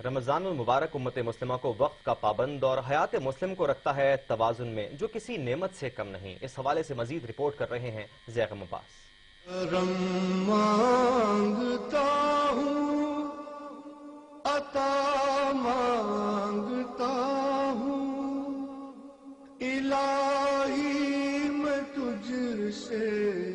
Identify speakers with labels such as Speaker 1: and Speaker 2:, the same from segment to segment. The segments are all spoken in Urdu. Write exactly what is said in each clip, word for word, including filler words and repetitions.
Speaker 1: رمضان المبارک امت مسلمہ کو وقت کا پابند اور حیات مسلم کو رکھتا ہے توازن میں، جو کسی نعمت سے کم نہیں۔ اس حوالے سے مزید رپورٹ کر رہے ہیں زیغم عباس۔
Speaker 2: کرم مانگتا ہوں، عطا مانگتا ہوں، الہی میں تجھ سے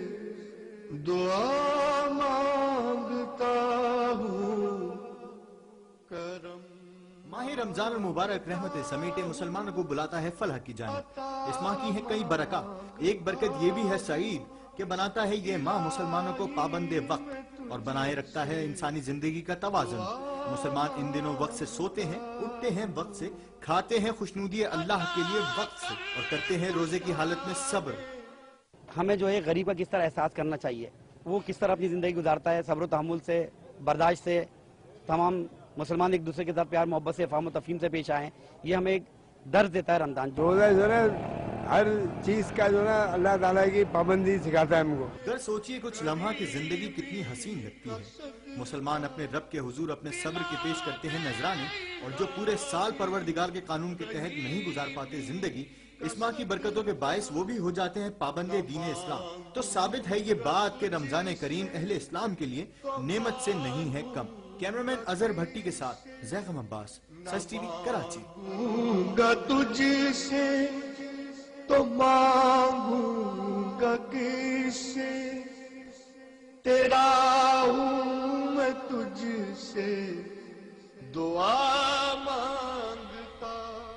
Speaker 2: دعا مانگتا ہوں۔ کرم
Speaker 3: ماہ رمضان المبارک رحمت سمیٹے مسلمانوں کو بلاتا ہے فلاح کی جانب۔ اس ماہ کی ہیں کئی برکات۔ ایک برکت یہ بھی ہے سعید کہ بناتا ہے یہ ماہ مسلمانوں کو پابند وقت اور بنائے رکھتا ہے انسانی زندگی کا توازن۔ مسلمان ان دنوں وقت سے سوتے ہیں، اٹھتے ہیں وقت سے، کھاتے ہیں خوشنودی اللہ کے لیے وقت سے اور کرتے ہیں روزے کی حالت میں صبر۔
Speaker 4: ہمیں جو ہے غریب کا کس طرح احساس کرنا چاہیے، وہ کس طرح اپنی زندگی گزارتا ہے، صبر و تحمل سے، برداشت سے۔ تمام مسلمان ایک دوسرے کے ساتھ پیار محبت سے، فہم و تفہیم سے پیش آئیں، یہ ہمیں ایک درس دیتا ہے رمضان۔
Speaker 5: روزہ جو ہے ہر چیز کا جو ہے اللہ تعالیٰ کی پابندی سکھاتا ہے ہم کو۔
Speaker 3: گر سوچئے کچھ لمحہ کی زندگی کتنی حسین لگتی ہے۔ مسلمان اپنے رب کے حضور اپنے صبر کے پیش کرتے ہیں نذرانے، اور جو پورے سال پروردگار کے قانون کے تحت نہیں گزار پاتے زندگی، اس ماہ کی برکتوں کے باعث وہ بھی ہو جاتے ہیں پابند دین اسلام۔ تو ثابت ہے یہ بات کہ رمضان کریم اہل اسلام کے لیے نعمت سے نہیں ہے کم۔ کیمرامین اظہر بھٹی کے ساتھ زیغم عباس، سچ ٹی وی کراچی۔
Speaker 2: گا تجھ سے تو مانگوں گا کس سے، تیرا ہوں میں تجھ سے دعا مانگتا۔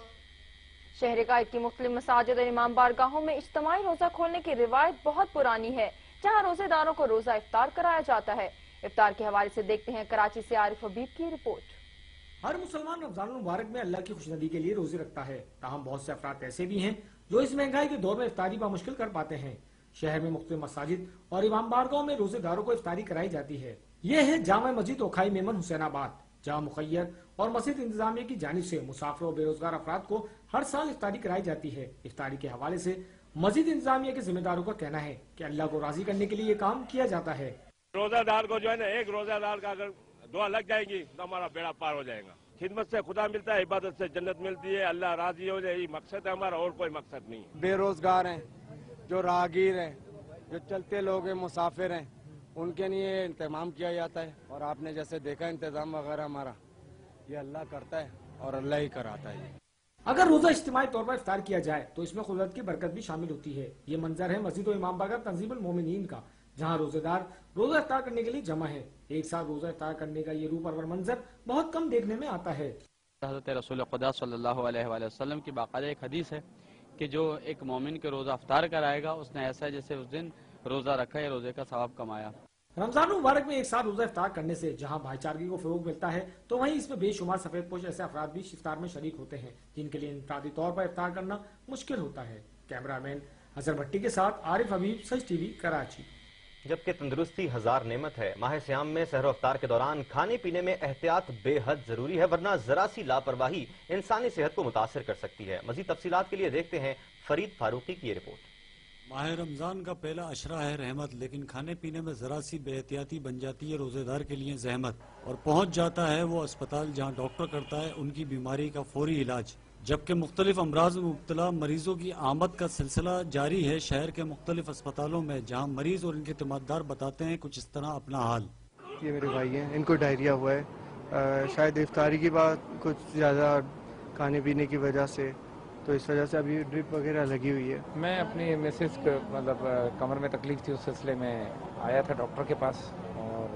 Speaker 6: شہر قائد کی مختلف مساجد اور امام بارگاہوں میں اجتماعی روزہ کھولنے کی روایت بہت پرانی ہے، جہاں روزے داروں کو روزہ افطار کرایا جاتا ہے۔ افطار کے حوالے سے دیکھتے ہیں کراچی سے عارف حبیب کی رپورٹ۔
Speaker 7: ہر مسلمان رمضان المبارک میں اللہ کی خوشندی کے لیے روزے رکھتا ہے، تاہم بہت سے افراد ایسے بھی ہیں جو اس مہنگائی کے دور میں افطاری بمشکل کر پاتے ہیں۔ شہر میں مختلف مساجد اور امام بارگاہوں میں روزے داروں کو افطاری کرائی جاتی ہے۔ یہ ہے جامع مسجد اوکھائی میمن حسین آباد، جہاں مخیر اور مسجد انتظامیہ کی جانب سے مسافروں اور بے روزگار افراد کو ہر سال افطاری کرائی جاتی ہے۔ افطاری کے حوالے سے مسجد انتظامیہ کے ذمہ داروں کا کہنا ہے کہ اللہ کو راضی کرنے کے لیے یہ کام کیا جاتا ہے۔
Speaker 8: روزہ دار کو جو ہے نا، ایک روزہ دار کا اگر دعا لگ جائے گی تو ہمارا بیڑا پار ہو جائے گا۔ خدمت سے خدا ملتا ہے، عبادت سے جنت ملتی ہے، اللہ راضی ہو جائے، یہ مقصد ہے ہمارا، اور کوئی مقصد نہیں ہے۔
Speaker 5: بے روزگار ہیں، جو راہگیر ہیں، جو چلتے لوگ ہیں، مسافر ہیں، ان کے لیے انتظام کیا جاتا ہے۔ اور آپ نے جیسے دیکھا انتظام وغیرہ ہمارا یہ اللہ کرتا ہے اور اللہ ہی کراتا ہے۔
Speaker 7: اگر روزہ اجتماعی طور پر افطار کیا جائے تو اس میں قدرت کی برکت بھی شامل ہوتی ہے۔ یہ منظر ہے مسجد و امام بارگاہ تنظیم المومنین کا، جہاں روزے دار روزہ افطار کرنے کے لیے جمع ہے۔ ایک ساتھ روزہ افطار کرنے کا یہ روح پرور منظر بہت کم دیکھنے میں آتا ہے۔
Speaker 9: حضرت رسول خدا صلی اللہ علیہ وآلہ وسلم کی باقاعدہ ایک حدیث ہے کہ جو ایک مومن کے روزہ افطار کرائے گا، اس نے ایسا جیسے اس دن روزہ رکھا یا روزے کا ثواب کمایا۔
Speaker 7: رمضان مبارک میں ایک ساتھ روزہ افطار کرنے سے جہاں بھائی چارگی کو فروغ ملتا ہے، تو وہیں اس میں بے شمار سفید پوش ایسے افراد بھی افطار میں شریک ہوتے ہیں جن کے لیے انفرادی طور پر افطار کرنا مشکل ہوتا ہے۔ کیمرامین اظہر بھٹی کے ساتھ عارف حبیب، سچ ٹی وی کراچی۔
Speaker 1: جبکہ تندرستی ہزار نعمت ہے، ماہ سیام میں سحر و افطار کے دوران کھانے پینے میں احتیاط بے حد ضروری ہے، ورنہ ذرا سی لاپرواہی انسانی صحت کو متاثر کر سکتی ہے۔ مزید تفصیلات کے لیے دیکھتے ہیں فرید فاروقی کی یہ رپورٹ۔
Speaker 10: ماہ رمضان کا پہلا عشرہ ہے رحمت، لیکن کھانے پینے میں ذرا سی بے احتیاطی بن جاتی ہے روزے دار کے لیے زحمت، اور پہنچ جاتا ہے وہ اسپتال جہاں ڈاکٹر کرتا ہے ان کی بیماری کا فوری علاج۔ جبکہ مختلف امراض میں مبتلا مریضوں کی آمد کا سلسلہ جاری ہے شہر کے مختلف اسپتالوں میں، جہاں مریض اور ان کے تیماردار بتاتے ہیں کچھ اس طرح اپنا حال۔
Speaker 5: یہ میرے بھائی ہیں، ان کو ڈائریا ہوا ہے، شاید افطاری کی بات کچھ زیادہ کھانے پینے کی وجہ سے، تو اس وجہ سے ابھی ڈرپ وغیرہ لگی ہوئی ہے۔
Speaker 11: میں اپنی مسز کو مطلب کمر میں تکلیف تھی، اس سلسلے میں آیا تھا ڈاکٹر کے پاس، اور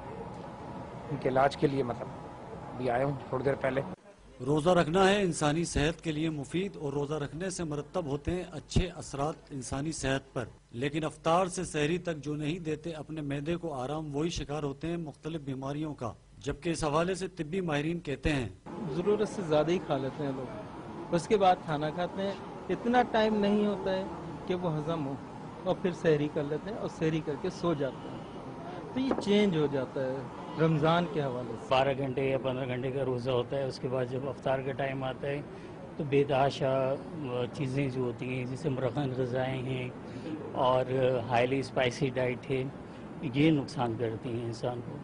Speaker 11: ان کے علاج کے لیے مطلب ابھی آیا ہوں تھوڑی دیر پہلے۔
Speaker 10: روزہ رکھنا ہے انسانی صحت کے لیے مفید، اور روزہ رکھنے سے مرتب ہوتے ہیں اچھے اثرات انسانی صحت پر، لیکن افطار سے سحری تک جو نہیں دیتے اپنے معدے کو آرام، وہی شکار ہوتے ہیں مختلف بیماریوں کا۔ جبکہ اس حوالے سے طبی ماہرین کہتے ہیں
Speaker 12: ضرورت سے زیادہ ہی کھا لیتے ہیں لوگ، اس کے بعد کھانا کھاتے ہیں، اتنا ٹائم نہیں ہوتا ہے کہ وہ ہضم ہو، اور پھر سحری کر لیتے ہیں اور سحری کر کے سو جاتے ہیں، تو یہ چینج ہو جاتا ہے رمضان کے حوالے سے۔
Speaker 13: بارہ گھنٹے یا پندرہ گھنٹے کا روزہ ہوتا ہے، اس کے بعد جب افطار کا ٹائم آتا ہے تو بے تحاشا چیزیں جو ہوتی ہیں جیسے مرغن غذائیں ہیں اور ہائیلی اسپائسی ڈائٹ ہے، یہ نقصان کرتی ہیں انسان کو۔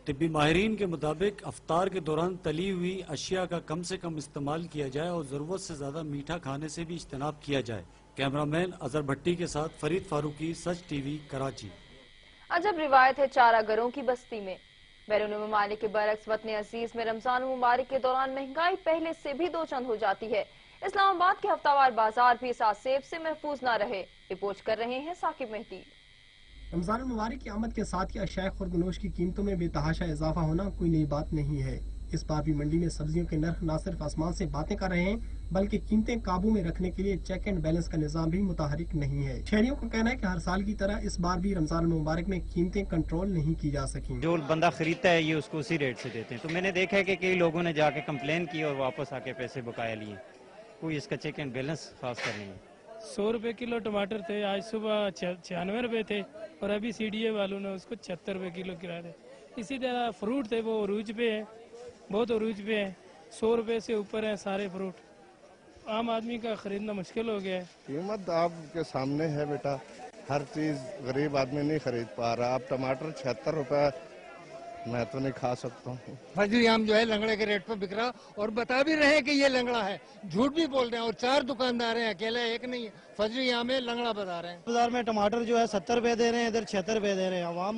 Speaker 10: طبی ماہرین کے مطابق افطار کے دوران تلی ہوئی اشیاء کا کم سے کم استعمال کیا جائے اور ضرورت سے زیادہ میٹھا کھانے سے بھی اجتناب کیا جائے۔ کیمرامین اظہر بھٹی کے ساتھ فرید فاروقی، سچ ٹی وی، کراچی۔
Speaker 6: عجب روایت ہے چارہ گروں کی بستی میں۔ بیرون ممالک کے برعکس وطن عزیز میں رمضان مبارک کے دوران مہنگائی پہلے سے بھی دو چند ہو جاتی ہے۔ اسلام آباد کے ہفتہ وار بازار بھی اس آسیب سے محفوظ نہ رہے۔ رپورٹ کر رہے ہیں ثاقب مہدی۔
Speaker 14: رمضان المبارک کی آمد کے ساتھ ہی اشیاء خورد کی قیمتوں میں بے تحاشا اضافہ ہونا کوئی نئی بات نہیں ہے۔ اس بار بھی منڈی میں سبزیوں کے نرخ نہ صرف آسمان سے باتیں کر رہے ہیں بلکہ قیمتیں قابو میں رکھنے کے لیے چیک اینڈ بیلنس کا نظام بھی متحرک نہیں ہے۔ شہریوں کا کہنا ہے کہ ہر سال کی طرح اس بار بھی رمضان المبارک میں قیمتیں کنٹرول نہیں کی جا سکیں۔
Speaker 15: جو بندہ خریدتا ہے یہ اس کو اسی ریٹ سے دیتے ہیں، تو میں نے دیکھا ہے کہ کئی لوگوں نے جا کے کمپلین کی اور واپس آ کے پیسے بقایا لیے۔ کوئی اس کا چیک اینڈ بیلنس خاص کر نہیں ہے۔
Speaker 16: سو روپے کلو ٹماٹر تھے، آج صبح چھیانوے روپے تھے اور ابھی سی ڈی اے والوں نے اس کو چھہتر روپے کلو کرا دے۔ اسی طرح فروٹ تھے وہ عروج پہ ہیں، بہت عروج پہ ہیں، سو روپے سے اوپر ہیں سارے فروٹ۔ عام آدمی کا خریدنا مشکل ہو گیا ہے۔
Speaker 17: قیمت آپ کے سامنے ہے بیٹا، ہر چیز غریب آدمی نہیں خرید پا رہا۔ اب ٹماٹر چھہتر روپے میں تو نہیں کھا سکتا ہوں۔
Speaker 18: فجری آم جو ہے لنگڑے کے ریٹ پر بک رہا اور بتا بھی رہے ہیں کہ یہ لنگڑا ہے، جھوٹ بھی بول رہے ہیں، اور چار دکاندار ہیں، اکیلا ایک نہیں ہے۔ فجری آم ہے، لنگڑا بتا رہے ہیں۔
Speaker 19: بازار میں ٹماٹر جو ہے ستر روپے دے رہے ہیں، ادھر چھہتر روپے دے رہے ہیں۔ عوام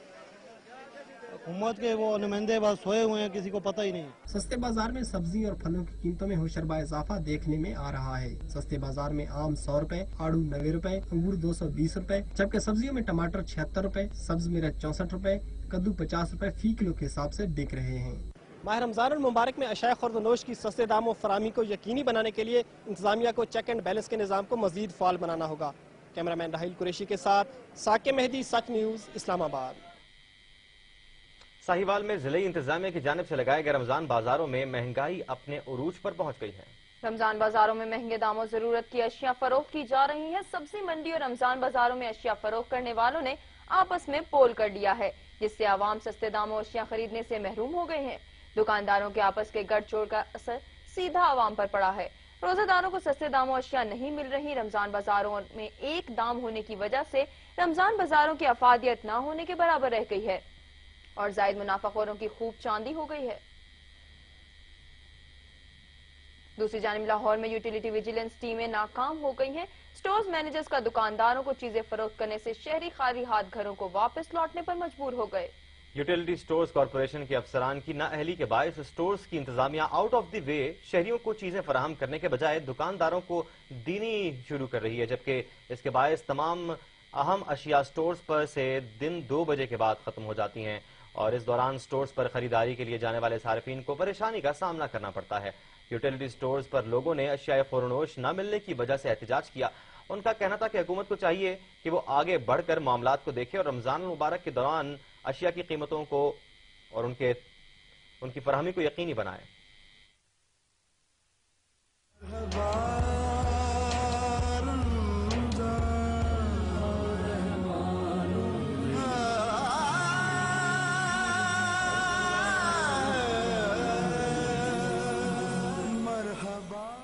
Speaker 19: حکومت کے وہ نمائندے بس سوئے ہوئے ہیں، کسی کو پتہ ہی نہیں۔
Speaker 14: سستے بازار میں سبزی اور پھلوں کی قیمتوں میں ہوشربا اضافہ دیکھنے میں آ رہا ہے۔ سستے بازار میں آم سو روپے، آڑو نوے روپے، انگور دو سو بیس روپے، جبکہ سبزیوں میں ٹماٹر چھہتر روپے، سبز مرچ چونسٹھ روپے، کدو پچاس روپے فی کلو کے حساب سے بک رہے ہیں۔
Speaker 20: ماہ رمضان المبارک میں اشیاء خورد و نوش کی سستے داموں فراہمی کو یقینی بنانے کے لیے انتظامیہ کو چیک اینڈ بیلنس کے نظام کو مزید فعال بنانا ہوگا۔ کیمرامین راحیل قریشی کے ساتھ ثاقب مہدی، سچ نیوز، اسلام آباد۔
Speaker 1: ساہیوال میں ضلعی انتظامیہ کی جانب سے لگائے گئے رمضان بازاروں میں مہنگائی اپنے عروج پر پہنچ گئی ہے۔
Speaker 6: رمضان بازاروں میں مہنگے داموں ضرورت کی اشیاء فروخت کی جا رہی ہیں۔ سبزی منڈی اور رمضان بازاروں میں اشیاء فروخت کرنے والوں نے آپس میں پول کر لیا ہے، جس سے عوام سستے داموں اشیاء خریدنے سے محروم ہو گئے ہیں۔ دکانداروں کے آپس کے گڑ چوڑ کا اثر سیدھا عوام پر پڑا ہے۔ روزہ داروں کو سستے داموں اشیاء نہیں مل رہی۔ رمضان بازاروں میں ایک دام ہونے کی وجہ سے رمضان بازاروں کی افادیت نہ ہونے کے برابر رہ گئی ہے اور زائد منافع خوروں کی خوب چاندی ہو گئی ہے۔ دوسری جانب لاہور میں یوٹیلیٹی ویجیلنس ٹیمیں ناکام ہو گئی ہیں۔ سٹورز مینیجرز کا دکانداروں کو چیزیں فروخت کرنے سے شہری خالی ہاتھ گھروں کو واپس لوٹنے پر مجبور ہو گئے۔
Speaker 1: یوٹیلیٹی سٹورز کارپوریشن کے افسران کی نااہلی کے باعث سٹورز کی انتظامیہ آؤٹ آف دی وے شہریوں کو چیزیں فراہم کرنے کے بجائے دکانداروں کو دینی شروع کر رہی ہے، جبکہ اس کے باعث تمام اہم اشیاء سٹورز پر سے دن دو بجے کے بعد ختم ہو جاتی ہیں اور اس دوران سٹورز پر خریداری کے لیے جانے والے صارفین کو پریشانی کا سامنا کرنا پڑتا ہے۔ یوٹیلیٹی سٹورز پر لوگوں نے اشیاء فروخت نہ ملنے کی وجہ سے احتجاج کیا۔ ان کا کہنا تھا کہ حکومت کو چاہیے کہ وہ آگے بڑھ کر معاملات کو دیکھے اور رمضان المبارک کے دوران اشیاء کی قیمتوں کو اور ان کے ان کی فراہمی کو یقینی بنائے۔